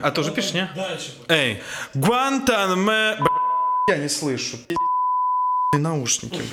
А тоже пишешь, не? Дальше. Эй, Гуантанамо... Я не слышу. Наушники.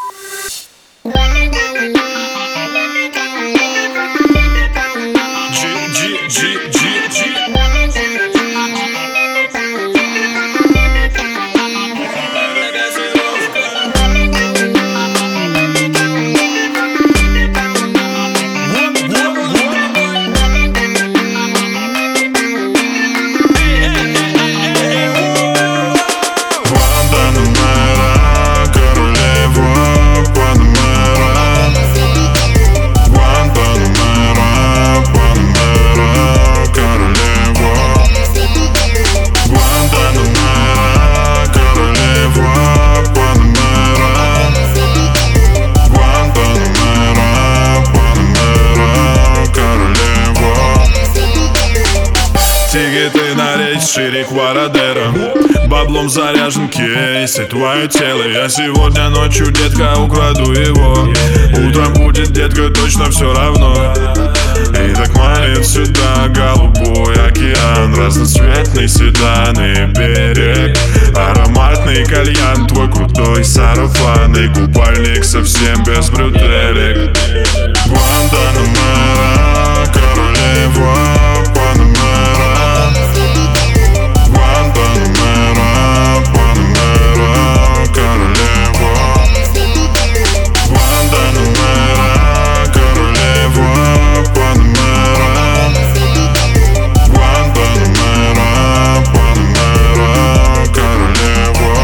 Тикеты на рейс Шире Кварадера. Баблом заряжен кейс и твое тело. Я сегодня ночью, детка, украду его. Утром будет, детка, точно все равно. И так манит сюда голубой океан, разноцветный седан и берег, ароматный кальян, твой крутой сарафан и купальник совсем без бретелек. Гуантанамо, королева Панамера. Гуантанамо, Панамера, королева. Гуантанамо, королева Панамера. Гуантанамо, Панамера, королева.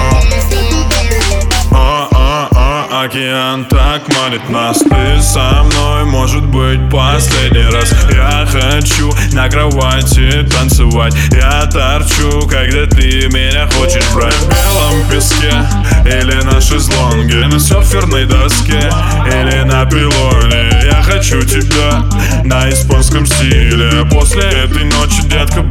Океан так манит нас, ты со мной, может быть, последний раз. Я хочу на кровати танцевать, я торчу, когда ты меня хочешь брать. В белом песке или на шезлонге, на серферной доске или на пилоне. Я хочу тебя на испанском стиле. После этой ночи, детка,